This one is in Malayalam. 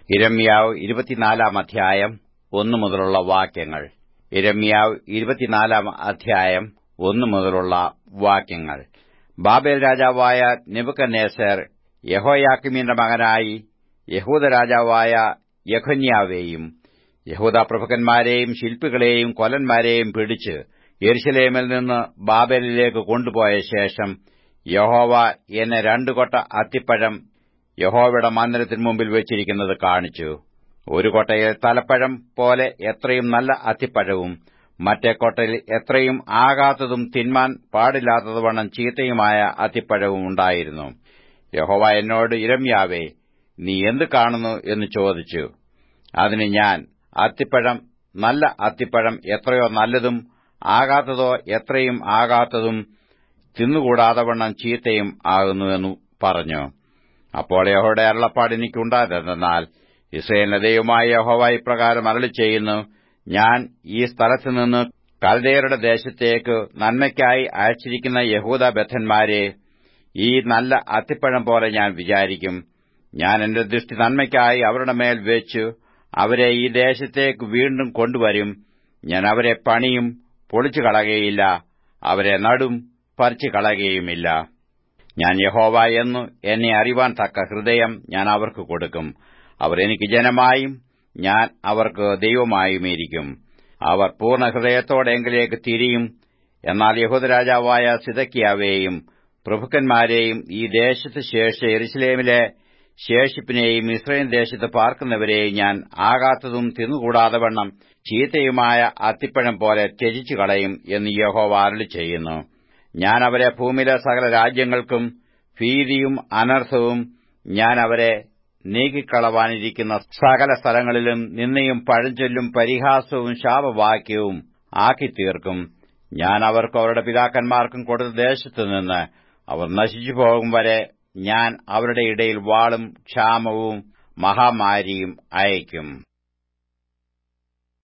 യിരെമ്യാവ് 24 അധ്യായം 1 മുതലുള്ള വാക്യങ്ങൾ. യിരെമ്യാവ് 24 അധ്യായം 1 മുതലുള്ള വാക്യങ്ങൾ. ബാബേൽ രാജാവായ നെബൂഖദ്നേസർ യെഹോയാക്കീമിന്റെ മകനായി യഹൂദ രാജാവായ യെഖൊന്യാവെയും യഹൂദാ പ്രഭുക്കന്മാരെയും ശില്പികളെയും കൊല്ലന്മാരെയും പിടിച്ച് യെരൂശലേമിൽ നിന്ന് ബാബേലിലേക്ക് കൊണ്ടുപോയ ശേഷം യഹോവ എന്നെ 2 കൊട്ട അത്തിപ്പഴം യഹോവയുടെ മന്ദിരത്തിന് മുമ്പിൽ വെച്ചിരിക്കുന്നത് കാണിച്ചു. ഒരു കൊട്ടയിൽ തലപ്പഴം പോലെ എത്രയും നല്ല അത്തിപ്പഴവും മറ്റേ കൊട്ടയിൽ എത്രയും ആകാത്തതും തിന്മാൻ പാടില്ലാത്തതുവണ്ണം ചീത്തയുമായ അത്തിപ്പഴവും ഉണ്ടായിരുന്നു. യഹോവ എന്നോട്, യിരെമ്യാവേ, നീ എന്ത് കാണുന്നു എന്ന് ചോദിച്ചു. അതിന് ഞാൻ, അത്തിപ്പഴം, നല്ല അത്തിപ്പഴം എത്രയോ നല്ലതും ആകാത്തതോ എത്രയും ആകാത്തതും തിന്നുകൂടാതവണ്ണം ചീത്തയും ആകുന്നു എന്ന് പറഞ്ഞു. അപ്പോൾ യഹോവയുടെ അരുളപ്പാട് എനിക്കുണ്ടായതെന്നാൽ, യിസ്രായേലിന്റെ ദൈവമായ യഹോവ ഇപ്രകാരം അരുളിച്ചെയ്യുന്നു, ഞാൻ ഈ സ്ഥലത്തുനിന്ന് കൽദയരുടെ ദേശത്തേക്ക് നന്മയ്ക്കായി അയച്ചിരിക്കുന്ന യഹൂദാബദ്ധന്മാരെ ഈ നല്ല അത്തിപ്പഴം പോലെ ഞാൻ വിചാരിക്കും. ഞാൻ എന്റെ ദൃഷ്ടി നന്മയ്ക്കായി അവരുടെ മേൽ വെച്ചു അവരെ ഈ ദേശത്തേക്ക് വീണ്ടും കൊണ്ടുവരും. ഞാൻ അവരെ പണിയും, പൊളിച്ചുകളകയില്ല, അവരെ നടും, പറിച്ചുകളകയുമില്ല. ഞാൻ യഹോവ എന്നു എന്നെ അറിവാൻ തക്ക ഹൃദയം ഞാൻ അവർക്ക് കൊടുക്കും. അവർ എനിക്ക് ജനമായും ഞാൻ അവർക്ക് ദൈവമായുമിരിക്കും. അവർ പൂർണ്ണ ഹൃദയത്തോടെ എങ്കിലേക്ക് തിരിയും. എന്നാൽ യഹൂദരാജാവായ സിദെക്കീയാവെയും പ്രഭുക്കന്മാരെയും ഈ ദേശത്ത് ശേഷിച്ച യെരൂശലേമിലെ ശേഷിപ്പിനെയും യിസ്രായേൽ ദേശത്ത് പാർക്കുന്നവരെയും ഞാൻ ആകാത്തതും തിന്നുകൂടാതവണ്ണം ചീത്തയുമായ അത്തിപ്പഴം പോലെ ത്യജിച്ചുകളയും എന്ന് യഹോവ അരുളിച്ചെയ്യുന്നു. ഞാൻ അവരെ ഭൂമിയിലെ സകല രാജ്യങ്ങൾക്കും ഭീതിയും അനർത്ഥവും ഞാൻ അവരെ നീക്കിക്കളവാനിരിക്കുന്ന സകല സ്ഥലങ്ങളിലും നിന്ദയും പഴഞ്ചൊല്ലും പരിഹാസവും ശാപവാക്യവും ആക്കിത്തീർക്കും. ഞാൻ അവർക്കും അവരുടെ പിതാക്കന്മാർക്കും കൊടുത്ത ദേശത്തുനിന്ന് അവർ നശിച്ചുപോകും വരെ ഞാൻ അവരുടെ ഇടയിൽ വാളും ക്ഷാമവും മഹാമാരിയും അയയ്ക്കും.